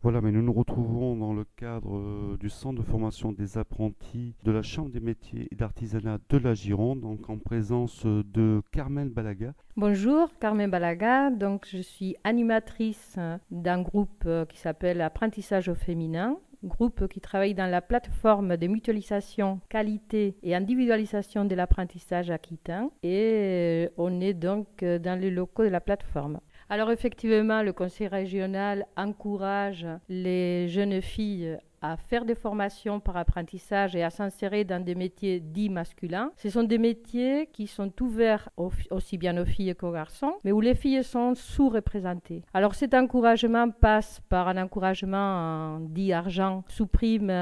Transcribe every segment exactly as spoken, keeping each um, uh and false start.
Voilà, mais nous nous retrouvons dans le cadre euh, du centre de formation des apprentis de la Chambre des métiers et d'artisanat de la Gironde, donc en présence euh, de Carmen Balaga. Bonjour, Carmen Balaga. Donc, je suis animatrice euh, d'un groupe euh, qui s'appelle Apprentissage au féminin, groupe qui travaille dans la plateforme de mutualisation, qualité et individualisation de l'apprentissage aquitain. Et euh, on est donc euh, dans les locaux de la plateforme. Alors effectivement, le conseil régional encourage les jeunes filles à faire des formations par apprentissage et à s'insérer dans des métiers dits masculins. Ce sont des métiers qui sont ouverts aussi bien aux filles qu'aux garçons, mais où les filles sont sous-représentées. Alors cet encouragement passe par un encouragement dit argent sous prime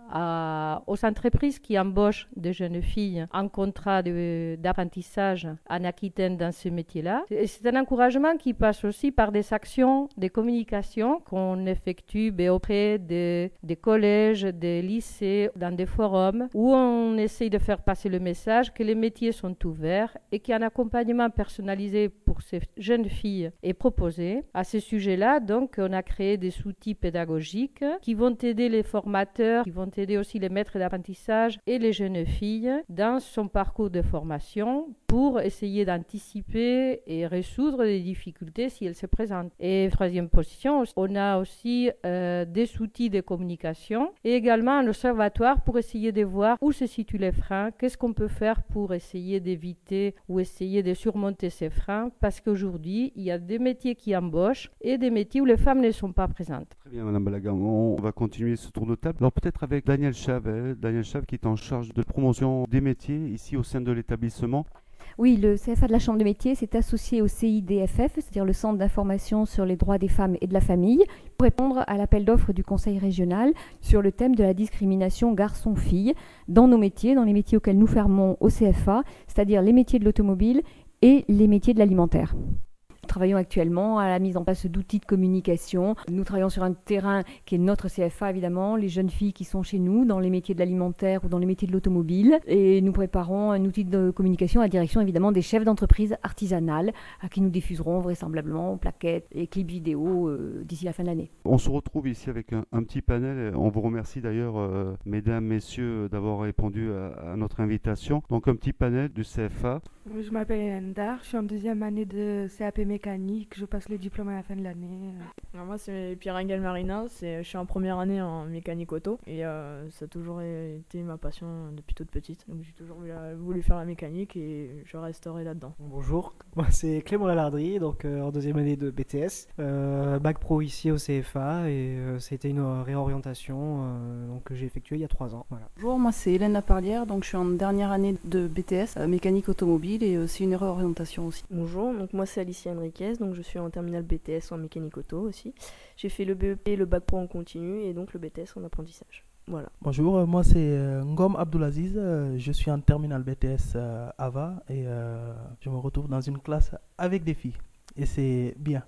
à, aux entreprises qui embauchent des jeunes filles en contrat de, d'apprentissage en Aquitaine dans ce métier-là. C'est un encouragement qui passe aussi par des actions de communication qu'on effectue auprès des, des collèges, des lycées, dans des forums où on essaye de faire passer le message que les métiers sont ouverts et qu'un accompagnement personnalisé pour ces jeunes filles est proposé. À ce sujet-là, donc, on a créé des outils pédagogiques qui vont aider les formateurs, qui vont aider aussi les maîtres d'apprentissage et les jeunes filles dans son parcours de formation pour essayer d'anticiper et résoudre les difficultés si elles se présentent. Et troisième position, on a aussi euh, des outils de communication et également un observatoire pour essayer de voir où se situent les freins, qu'est-ce qu'on peut faire pour essayer d'éviter ou essayer de surmonter ces freins, parce qu'aujourd'hui, il y a des métiers qui embauchent et des métiers où les femmes ne sont pas présentes. Très bien, Madame Balaga, on va continuer ce tour de table. Alors peut-être avec Daniel Chave, hein, Daniel Chave qui est en charge de promotion des métiers ici au sein de l'établissement. Oui, le C F A de la Chambre des métiers s'est associé au C I D F F, c'est-à-dire le Centre d'information sur les droits des femmes et de la famille, pour répondre à l'appel d'offres du Conseil régional sur le thème de la discrimination garçon-fille dans nos métiers, dans les métiers auxquels nous fermons au C F A, c'est-à-dire les métiers de l'automobile et les métiers de l'alimentaire. Nous travaillons actuellement à la mise en place d'outils de communication. Nous travaillons sur un terrain qui est notre C F A, évidemment, les jeunes filles qui sont chez nous dans les métiers de l'alimentaire ou dans les métiers de l'automobile. Et nous préparons un outil de communication à la direction, évidemment, des chefs d'entreprise artisanales à qui nous diffuserons vraisemblablement plaquettes et clips vidéo euh, d'ici la fin de l'année. On se retrouve ici avec un, un petit panel. On vous remercie d'ailleurs, euh, mesdames, messieurs, d'avoir répondu à, à notre invitation. Donc un petit panel du C F A. Je m'appelle Hélène Dar, je suis en deuxième année de C A P mécanique, je passe le diplôme à la fin de l'année. Alors moi c'est Pierre-Engel Marina, c'est, je suis en première année en mécanique auto et euh, ça a toujours été ma passion depuis toute petite. Donc j'ai toujours voulu, voulu faire la mécanique et je resterai là-dedans. Bonjour, moi c'est Clément Lalardrie, donc euh, en deuxième année de B T S, euh, bac pro ici au C F A et euh, c'était une réorientation euh, donc, que j'ai effectuée il y a trois ans. Voilà. Bonjour, moi c'est Hélène Laparlière, donc je suis en dernière année de B T S, euh, mécanique automobile et aussi une réorientation aussi. Bonjour, donc moi c'est Alicia Enriquez, donc je suis en terminale B T S en mécanique auto aussi. J'ai fait le B E P, le bac pro en continu et donc le B T S en apprentissage. Voilà. Bonjour, moi c'est euh, Ngom Abdoulaziz, euh, je suis en terminale B T S euh, A V A et euh, je me retrouve dans une classe avec des filles et c'est bien.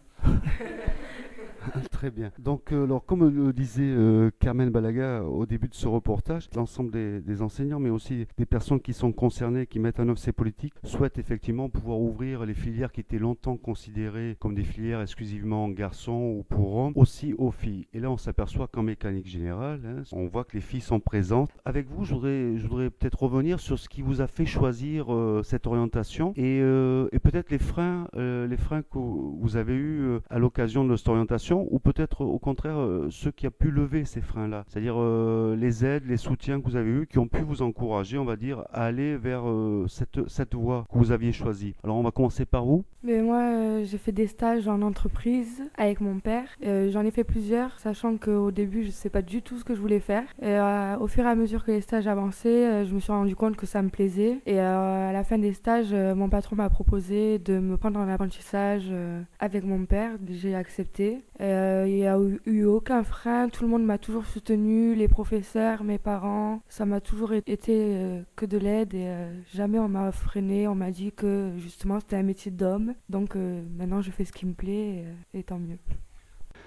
Très bien. Donc, euh, alors, comme le disait euh, Carmen Balaga au début de ce reportage, l'ensemble des, des enseignants, mais aussi des personnes qui sont concernées, qui mettent en œuvre ces politiques, souhaitent effectivement pouvoir ouvrir les filières qui étaient longtemps considérées comme des filières exclusivement garçons ou pour hommes, aussi aux filles. Et là, on s'aperçoit qu'en mécanique générale, hein, on voit que les filles sont présentes. Avec vous, je voudrais, je voudrais peut-être revenir sur ce qui vous a fait choisir euh, cette orientation et, euh, et peut-être les freins, euh, les freins que vous avez eus euh, à l'occasion de cette orientation, ou peut-être au contraire euh, ceux qui ont pu lever ces freins-là, c'est-à-dire euh, les aides, les soutiens que vous avez eus, qui ont pu vous encourager, on va dire, à aller vers euh, cette, cette voie que vous aviez choisie. Alors on va commencer par vous. Mais moi, euh, j'ai fait des stages en entreprise avec mon père. Euh, j'en ai fait plusieurs, sachant qu'au début, je ne sais pas du tout ce que je voulais faire. Et euh, au fur et à mesure que les stages avançaient, euh, je me suis rendu compte que ça me plaisait. Et euh, à la fin des stages, euh, mon patron m'a proposé de me prendre en apprentissage euh, avec mon père. J'ai accepté. Euh, il n'y a eu, eu aucun frein, tout le monde m'a toujours soutenu, les professeurs, mes parents. Ça m'a toujours été euh, que de l'aide et euh, jamais on m'a freiné. On m'a dit que justement c'était un métier d'homme. Donc euh, maintenant je fais ce qui me plaît et, et tant mieux.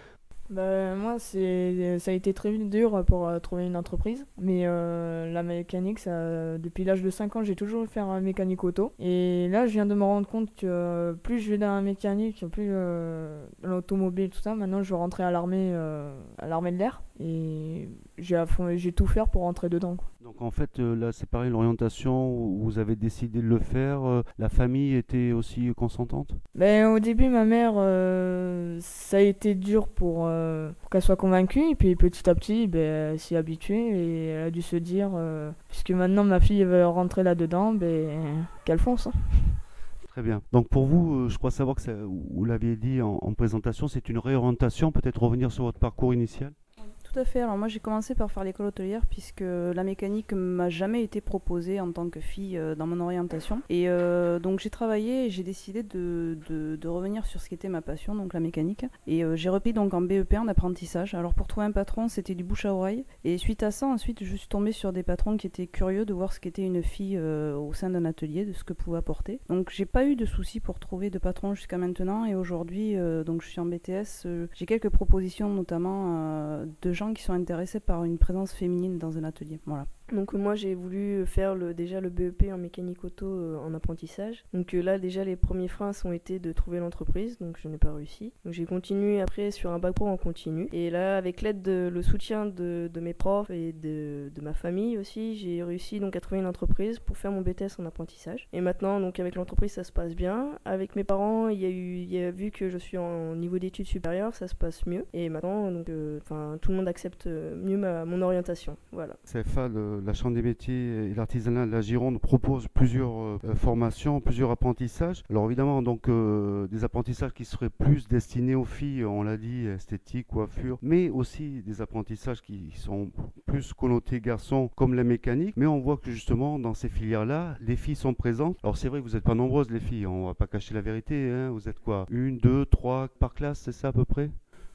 Bah, moi, c'est, ça a été très dur pour euh, trouver une entreprise. Mais euh, la mécanique, ça, depuis l'âge de cinq ans, j'ai toujours fait un mécanique auto. Et là, je viens de me rendre compte que euh, plus je vais dans la mécanique, plus euh, dans l'automobile, tout ça, maintenant je veux rentrer à l'armée, euh, à l'armée de l'air. Et j'ai, à fond- j'ai tout faire pour rentrer dedans, quoi. Donc en fait, euh, là, c'est pareil, l'orientation, où vous avez décidé de le faire, euh, la famille était aussi consentante? Ben, au début, ma mère, euh, ça a été dur pour, euh, pour qu'elle soit convaincue. Et puis petit à petit, ben, elle s'y est habituée et elle a dû se dire, euh, puisque maintenant ma fille veut rentrer là-dedans, ben, qu'elle fonce, hein. Très bien. Donc pour vous, euh, je crois savoir que ça, vous l'aviez dit en, en présentation, c'est une réorientation, peut-être revenir sur votre parcours initial? Tout à fait. Alors moi j'ai commencé par faire l'école hôtelière puisque la mécanique m'a jamais été proposée en tant que fille euh, dans mon orientation. Et euh, donc j'ai travaillé et j'ai décidé de, de, de revenir sur ce qui était ma passion, donc la mécanique. Et euh, j'ai repris donc en B E P en apprentissage. Alors pour trouver un patron, c'était du bouche à oreille. Et suite à ça, ensuite je suis tombée sur des patrons qui étaient curieux de voir ce qu'était une fille euh, au sein d'un atelier, de ce que pouvait apporter. Donc j'ai pas eu de soucis pour trouver de patron jusqu'à maintenant. Et aujourd'hui, euh, donc je suis en B T S. Euh, j'ai quelques propositions notamment euh, de gens qui sont intéressés par une présence féminine dans un atelier. Voilà. Donc euh, moi j'ai voulu faire le, déjà le B E P en mécanique auto euh, en apprentissage. Donc euh, là déjà les premiers freins ont été de trouver l'entreprise, donc je n'ai pas réussi. Donc j'ai continué après sur un bac pro en continu. Et là avec l'aide de le soutien de, de mes profs et de, de ma famille aussi, j'ai réussi donc à trouver une entreprise pour faire mon B T S en apprentissage. Et maintenant donc avec l'entreprise ça se passe bien. Avec mes parents il y a eu, il y a vu que je suis en niveau d'études supérieures, ça se passe mieux. Et maintenant donc euh, enfin tout le monde accepte mieux ma, mon orientation. Voilà. C F A, le la Chambre des métiers et l'artisanat de la Gironde propose plusieurs euh, formations, plusieurs apprentissages. Alors évidemment, donc euh, des apprentissages qui seraient plus destinés aux filles, on l'a dit, esthétique, coiffure, mais aussi des apprentissages qui sont plus connotés garçons, comme la mécanique. Mais on voit que justement, dans ces filières-là, les filles sont présentes. Alors c'est vrai que vous n'êtes pas nombreuses, les filles, on va pas cacher la vérité, hein. Vous êtes quoi? Une, deux, trois par classe, c'est ça à peu près?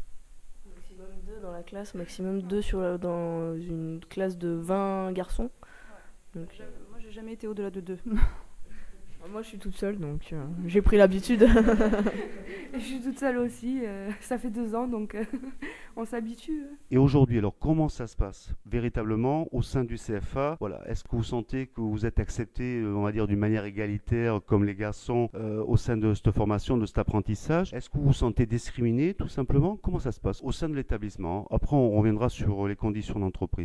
Dans la classe, maximum deux sur la- dans une classe de vingt garçons. Donc, Euh, Moi j'ai jamais été au-delà de deux. Moi, je suis toute seule, donc euh, j'ai pris l'habitude. Je suis toute seule aussi, euh, ça fait deux ans, donc euh, on s'habitue. Et aujourd'hui, alors comment ça se passe véritablement au sein du C F A? Voilà, est-ce que vous sentez que vous êtes accepté, euh, on va dire, d'une manière égalitaire, comme les garçons, euh, au sein de cette formation, de cet apprentissage? Est-ce que vous vous sentez discriminé, tout simplement? Comment ça se passe au sein de l'établissement? Après, on reviendra sur les conditions d'entreprise.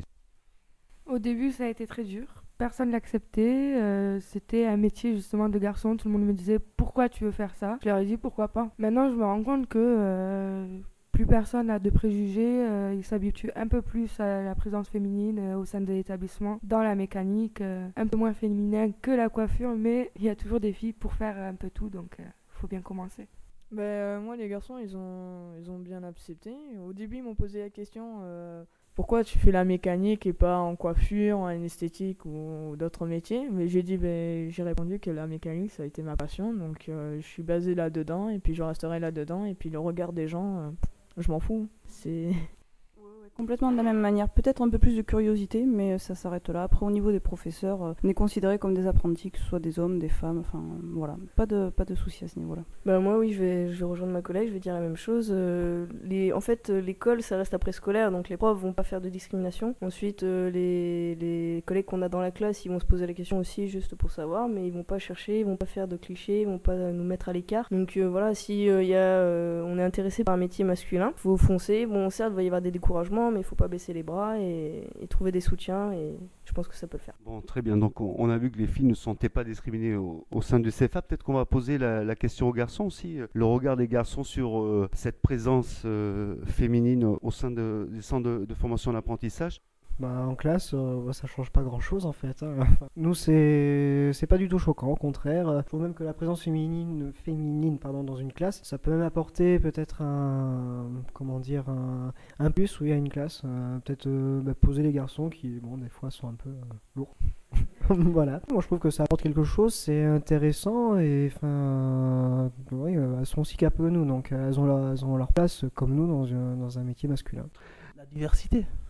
Au début, ça a été très dur. Personne l'acceptait. euh, C'était un métier justement de garçon. Tout le monde me disait pourquoi tu veux faire ça. Je leur ai dit pourquoi pas. Maintenant, je me rends compte que euh, plus personne n'a de préjugés. euh, ils s'habituent un peu plus à la présence féminine euh, au sein de l'établissement. Dans la mécanique, euh, un peu moins féminin que la coiffure, mais il y a toujours des filles pour faire un peu tout. Donc, il faut bien commencer. Ben, euh, moi, les garçons, ils ont, ils ont bien accepté. Au début, ils m'ont posé la question euh, pourquoi tu fais la mécanique et pas en coiffure, en esthétique ou, ou d'autres métiers. Mais j'ai dit, ben, j'ai répondu que la mécanique, ça a été ma passion. Donc, euh, je suis basée là-dedans et puis je resterai là-dedans. Et puis le regard des gens, euh, je m'en fous. C'est. Complètement de la même manière, peut-être un peu plus de curiosité, mais ça s'arrête là. Après, au niveau des professeurs, euh, on est considérés comme des apprentis, que ce soit des hommes, des femmes, enfin voilà, pas de, pas de soucis à ce niveau-là. Bah moi oui, je vais, je vais rejoindre ma collègue, je vais dire la même chose. Euh, les, en fait, euh, l'école, ça reste après scolaire, donc les profs vont pas faire de discrimination. Ensuite, euh, les, les collègues qu'on a dans la classe, ils vont se poser la question aussi juste pour savoir, mais ils vont pas chercher, ils vont pas faire de clichés, ils vont pas nous mettre à l'écart. Donc euh, voilà, si euh, y a, euh, on est intéressé par un métier masculin, faut foncer. Bon, certes, il va y avoir des découragements, mais il faut pas baisser les bras et, et trouver des soutiens, et je pense que ça peut le faire. Bon, très bien. Donc, on, on a vu que les filles ne se sentaient pas discriminées au, au sein du C F A. Peut-être qu'on va poser la, la question aux garçons aussi. Le regard des garçons sur euh, cette présence euh, féminine au sein de, des centres de, de formation et d'apprentissage. Bah, en classe, euh, ça change pas grand chose en fait, hein. Nous, c'est c'est pas du tout choquant, au contraire. Je trouve même que la présence féminine, féminine pardon, dans une classe, ça peut même apporter peut-être un, comment dire, un, un plus oui, à une classe. Euh, peut-être euh, bah, poser les garçons qui, bon, des fois sont un peu euh, lourds. Voilà. Moi, je trouve que ça apporte quelque chose, c'est intéressant et enfin, oui, euh, elles sont aussi capables que nous, donc elles ont leur, elles ont leur place comme nous dans, une- dans un métier masculin. La diversité.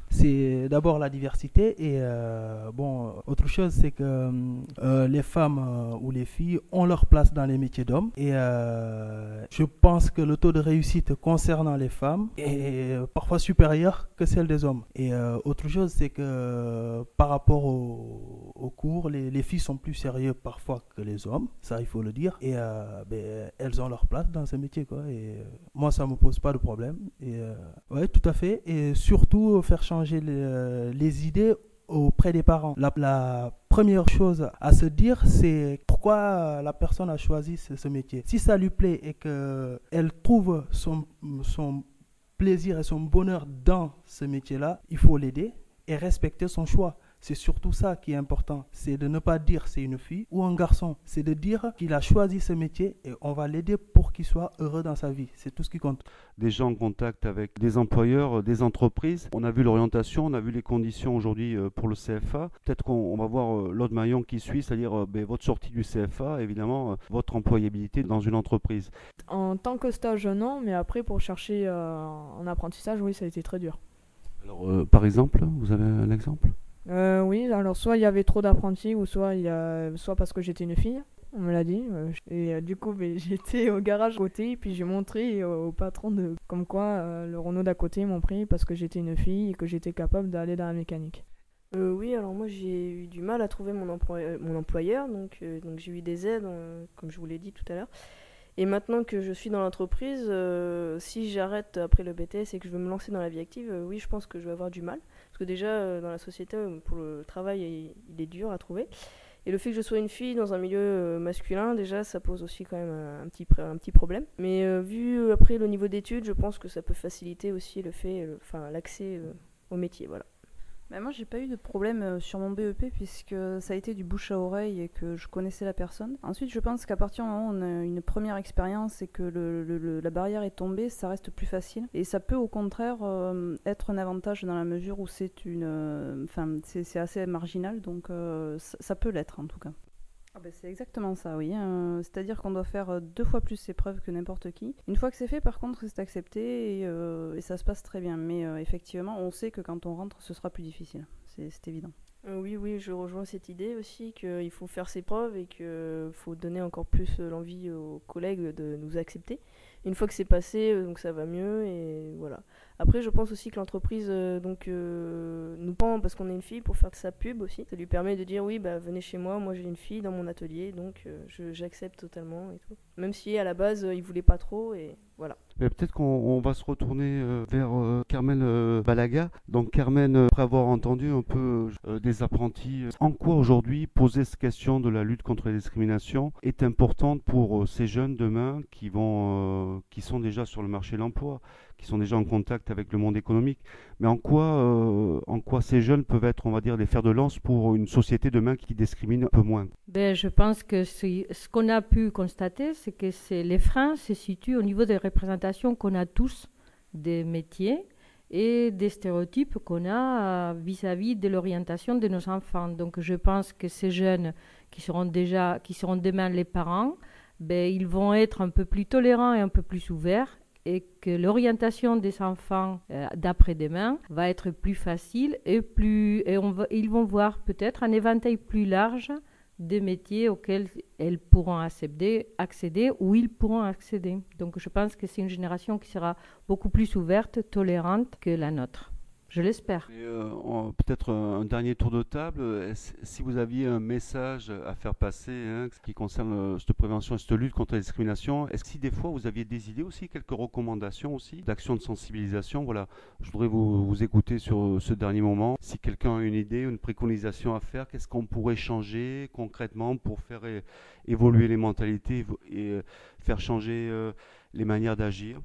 C'est d'abord la diversité et euh, bon, autre chose c'est que euh, les femmes euh, ou les filles ont leur place dans les métiers d'hommes et euh, je pense que le taux de réussite concernant les femmes est parfois supérieur que celle des hommes. Et euh, autre chose c'est que euh, par rapport au, au cours, les, les filles sont plus sérieuses parfois que les hommes, ça il faut le dire, et euh, ben, elles ont leur place dans ce métier quoi. Et euh, moi ça me pose pas de problème. Et euh, ouais, tout à fait, et surtout faire changer changer les, les idées auprès des parents. La, la première chose à se dire, c'est pourquoi la personne a choisi ce, ce métier. Si ça lui plaît et qu'elle trouve son, son plaisir et son bonheur dans ce métier-là, il faut l'aider et respecter son choix. C'est surtout ça qui est important, c'est de ne pas dire c'est une fille ou un garçon, c'est de dire qu'il a choisi ce métier et on va l'aider pour qu'il soit heureux dans sa vie, c'est tout ce qui compte. Des gens en contact avec des employeurs, des entreprises, on a vu l'orientation, on a vu les conditions aujourd'hui pour le C F A, peut-être qu'on va voir l'autre maillon qui suit, c'est-à-dire ben, votre sortie du C F A, évidemment votre employabilité dans une entreprise. En tant que stage, non, mais après pour chercher euh, un apprentissage, oui, ça a été très dur. Alors, euh, par exemple, vous avez un exemple ? Euh, oui, alors soit il y avait trop d'apprentis, ou soit, il y a... soit parce que j'étais une fille, on me l'a dit. Euh, et euh, du coup, ben, j'étais au garage à côté, et puis j'ai montré au, au patron de... comme quoi euh, le Renault d'à côté m'ont pris parce que j'étais une fille et que j'étais capable d'aller dans la mécanique. Euh, oui, alors moi j'ai eu du mal à trouver mon, employ- mon employeur, donc, euh, donc j'ai eu des aides, euh, comme je vous l'ai dit tout à l'heure. Et maintenant que je suis dans l'entreprise, euh, si j'arrête après le B T S et que je veux me lancer dans la vie active, euh, oui, je pense que je vais avoir du mal. Parce que déjà, euh, dans la société, pour le travail, il, il est dur à trouver. Et le fait que je sois une fille dans un milieu euh, masculin, déjà, ça pose aussi quand même un, un, petit, un petit problème. Mais euh, vu euh, après le niveau d'études, je pense que ça peut faciliter aussi le fait, enfin euh, l'accès euh, au métier, voilà. Bah moi, j'ai pas eu de problème euh, sur mon B E P puisque ça a été du bouche à oreille et que je connaissais la personne. Ensuite, je pense qu'à partir du moment où on a une première expérience et que le, le, le, la barrière est tombée, ça reste plus facile. Et ça peut au contraire euh, être un avantage dans la mesure où c'est une, enfin, euh, c'est, c'est assez marginal, donc euh, ça, ça peut l'être en tout cas. Ah ben c'est exactement ça, oui. Euh, c'est-à-dire qu'on doit faire deux fois plus ses preuves que n'importe qui. Une fois que c'est fait, par contre, c'est accepté et, euh, et ça se passe très bien. Mais euh, effectivement, on sait que quand on rentre, ce sera plus difficile. C'est, c'est évident. Euh, oui, oui, je rejoins cette idée aussi qu'il faut faire ses preuves et qu'il faut donner encore plus l'envie aux collègues de nous accepter. Une fois que c'est passé, donc ça va mieux et voilà. Après, je pense aussi que l'entreprise euh, donc, euh, nous prend parce qu'on est une fille pour faire de sa pub aussi. Ça lui permet de dire oui, bah, venez chez moi, moi j'ai une fille dans mon atelier, donc euh, je, j'accepte totalement et tout. Même si à la base, euh, il voulait pas trop et voilà. Mais peut-être qu'on on va se retourner euh, vers euh, Carmen euh, Balaga. Donc Carmen, euh, après avoir entendu un peu euh, des apprentis, euh, en quoi aujourd'hui poser cette question de la lutte contre les discriminations est importante pour euh, ces jeunes demain qui, vont, euh, qui sont déjà sur le marché de l'emploi, qui sont déjà en contact avec le monde économique, mais en quoi, euh, en quoi ces jeunes peuvent être, on va dire, des fers de lance pour une société demain qui discrimine un peu moins? Ben, je pense que c'est, ce qu'on a pu constater, c'est que c'est, les freins se situent au niveau des représentations qu'on a tous des métiers et des stéréotypes qu'on a vis-à-vis de l'orientation de nos enfants. Donc je pense que ces jeunes qui seront déjà, qui seront demain les parents, ben, ils vont être un peu plus tolérants et un peu plus ouverts, et que l'orientation des enfants euh, d'après-demain va être plus facile et, plus, et on va, ils vont voir peut-être un éventail plus large des métiers auxquels elles pourront accéder, accéder ou ils pourront accéder. Donc je pense que c'est une génération qui sera beaucoup plus ouverte, tolérante que la nôtre. Je l'espère. Et euh, on, peut-être un dernier tour de table. Si vous aviez un message à faire passer hein, qui concerne euh, cette prévention et cette lutte contre la discrimination, est-ce que si des fois vous aviez des idées aussi, quelques recommandations aussi, d'actions de sensibilisation, voilà, je voudrais vous, vous écouter sur ce dernier moment. Si quelqu'un a une idée, une préconisation à faire, qu'est-ce qu'on pourrait changer concrètement pour faire é- évoluer les mentalités et euh, faire changer euh, les manières d'agir?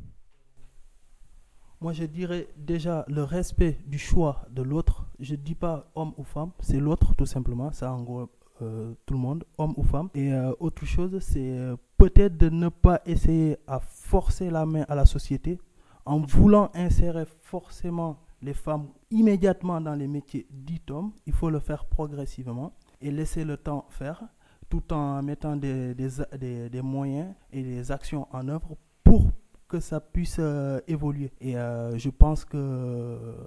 Moi, je dirais déjà le respect du choix de l'autre. Je ne dis pas homme ou femme, c'est l'autre tout simplement. Ça englobe euh, tout le monde, homme ou femme. Et euh, autre chose, c'est euh, peut-être de ne pas essayer à forcer la main à la société en voulant insérer forcément les femmes immédiatement dans les métiers dits hommes. Il faut le faire progressivement et laisser le temps faire tout en mettant des, des, des, des moyens et des actions en œuvre pour que ça puisse euh, évoluer. Et euh, je pense que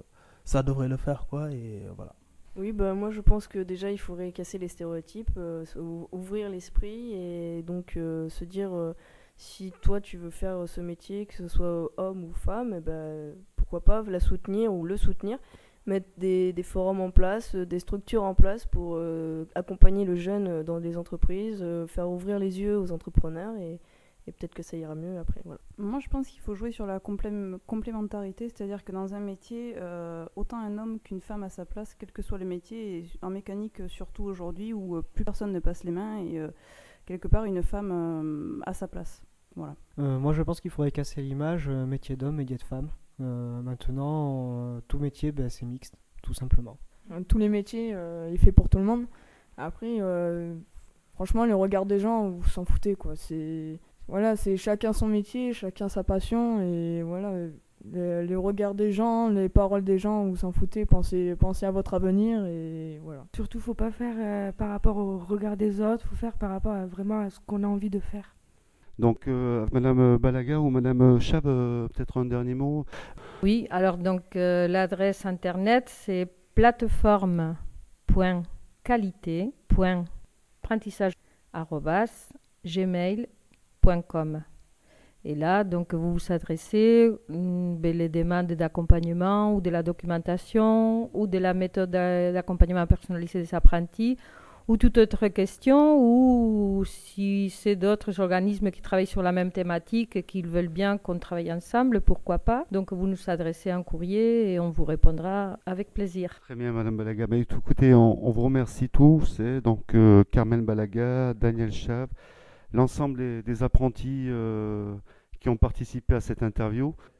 ça devrait le faire, quoi, et voilà. Oui, bah, moi je pense que déjà il faudrait casser les stéréotypes, euh, ou- ouvrir l'esprit et donc euh, se dire euh, si toi tu veux faire ce métier, que ce soit homme ou femme, eh ben, pourquoi pas la soutenir ou le soutenir, mettre des, des forums en place, euh, des structures en place pour euh, accompagner le jeune dans des entreprises, euh, faire ouvrir les yeux aux entrepreneurs et, et peut-être que ça ira mieux après. Voilà. Moi, je pense qu'il faut jouer sur la complé- complémentarité, c'est-à-dire que dans un métier, euh, autant un homme qu'une femme à sa place, quel que soit le métier, et en mécanique euh, surtout aujourd'hui où euh, plus personne ne passe les mains et euh, quelque part une femme euh, à sa place. Voilà. Euh, moi, je pense qu'il faudrait casser l'image euh, métier d'homme, métier de femme. Euh, maintenant, euh, tout métier, ben, c'est mixte, tout simplement. Euh, Tous les métiers, euh, il est fait pour tout le monde. Après, euh, franchement, le regard des gens, vous s'en foutez, quoi. C'est, voilà, c'est chacun son métier, chacun sa passion, et voilà, le, le regard des gens, les paroles des gens, vous s'en foutez, pensez, pensez à votre avenir, et voilà. Surtout, faut pas faire euh, par rapport au regard des autres, faut faire par rapport à vraiment à ce qu'on a envie de faire. Donc, euh, Madame Balaga ou Madame Chav, euh, peut-être un dernier mot. Oui, alors donc euh, l'adresse internet c'est plateforme point qualité point apprentissage arobase gmail point com. Et là, donc, vous vous adressez mm, ben, les demandes d'accompagnement ou de la documentation ou de la méthode d'a- d'accompagnement personnalisé des apprentis ou toute autre question, ou si c'est d'autres organismes qui travaillent sur la même thématique et qu'ils veulent bien qu'on travaille ensemble, pourquoi pas. Donc vous nous adressez un courrier et on vous répondra avec plaisir. Très bien, Madame Balaga. Bah, écoutez, on, on vous remercie tous. Et donc, euh, Carmen Balaga, Daniel Chav, l'ensemble des, des apprentis euh, qui ont participé à cette interview.